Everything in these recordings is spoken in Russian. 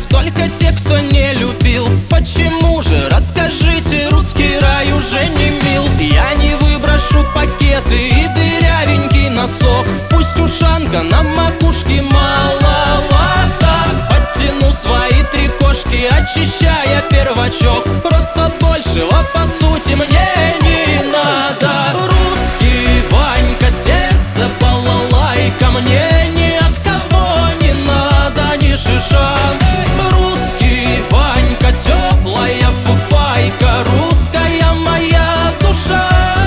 только те, кто не любил. Почему же, расскажите, русский рай уже не мил. Я не выброшу пакеты и дырявенький носок. Пусть ушанка на макушке маловато. Подтяну свои три кошки, очищая первачок. Просто большего по сути мне не надо. Русский Ванька, сердце балалайка, мне ни от кого не надо ни шиша. Русский Ванька, теплая фуфайка, русская моя душа.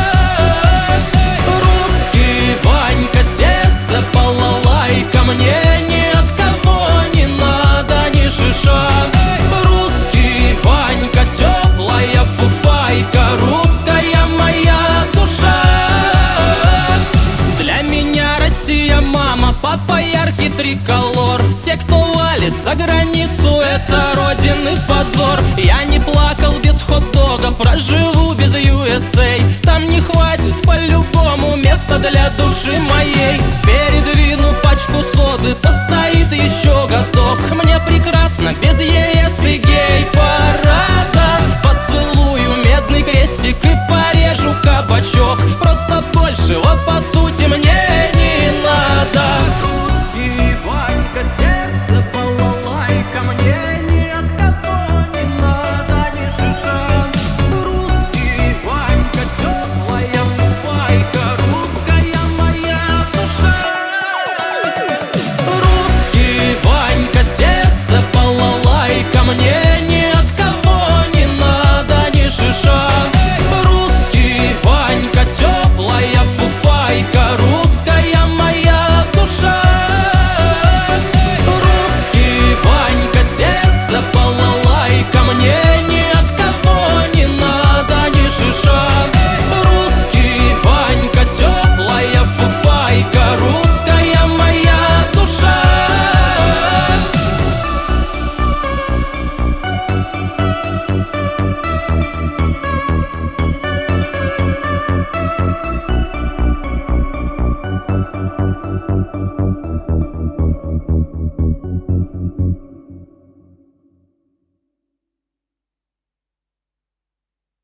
Русский Ванька, сердце балалайка, мне ни от кого не надо ни шиша. Русский Ванька, теплая фуфайка, русская моя душа. Для меня Россия мама, папа яркий триколор. Те, кто валит за границу, это родины позор. Я не плакал без хот-дога, проживу без USA. Там не хватит по-любому места для души моей.